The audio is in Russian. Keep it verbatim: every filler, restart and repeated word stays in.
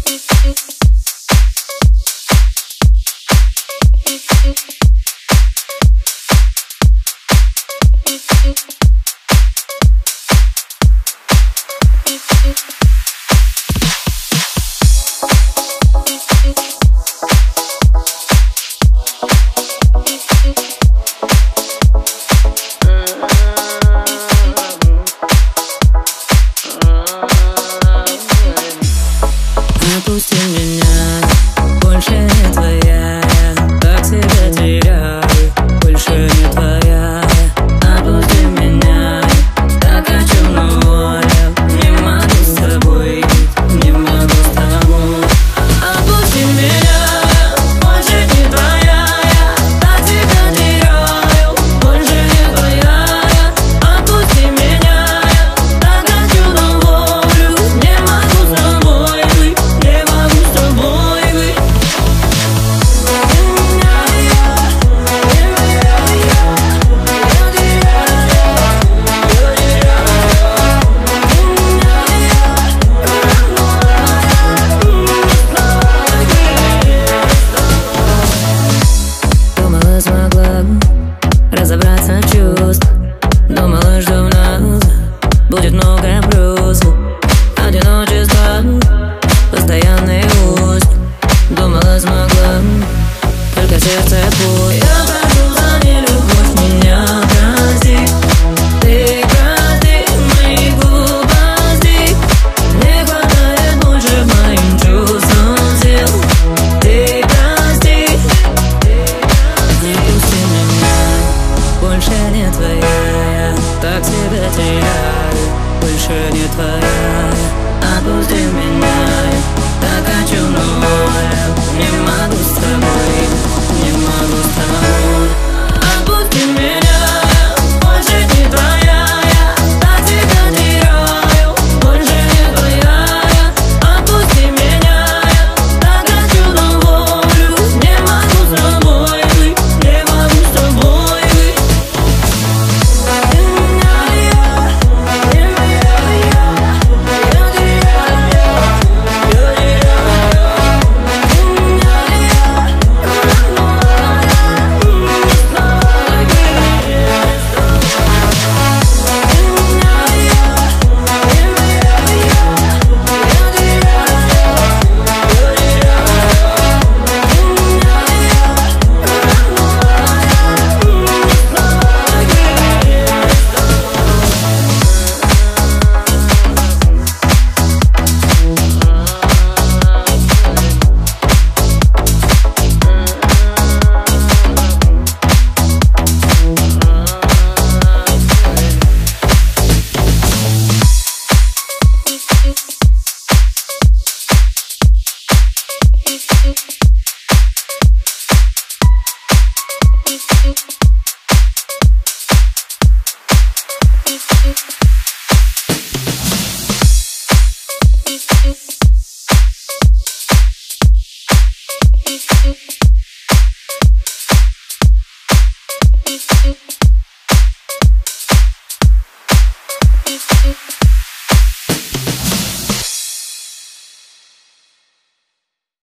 Отпусти меня, больше не твоя, так себя теряю, больше не твоя. Отпусти меня, так хочу, но воля, не могу с тобой, не могу с тобой. Отпусти меня, больше не твоя, так себя теряю, больше не твоя. Отпусти меня, так хочу, но волю, не могу с тобой быть. Смогла разобраться в чувствах, думала, что в нас будет много грустных. Одиночество, постоянный узел. Думала, смогла, только сердце пусть. Я прошу за нелюбовь, меня прости. Ты прости мои глупости. Не хватает больше моим чувствам сил. Ты прости. Отпусти меня, больше не твоя, так себя теряю, больше не твоя. Отпусти меня.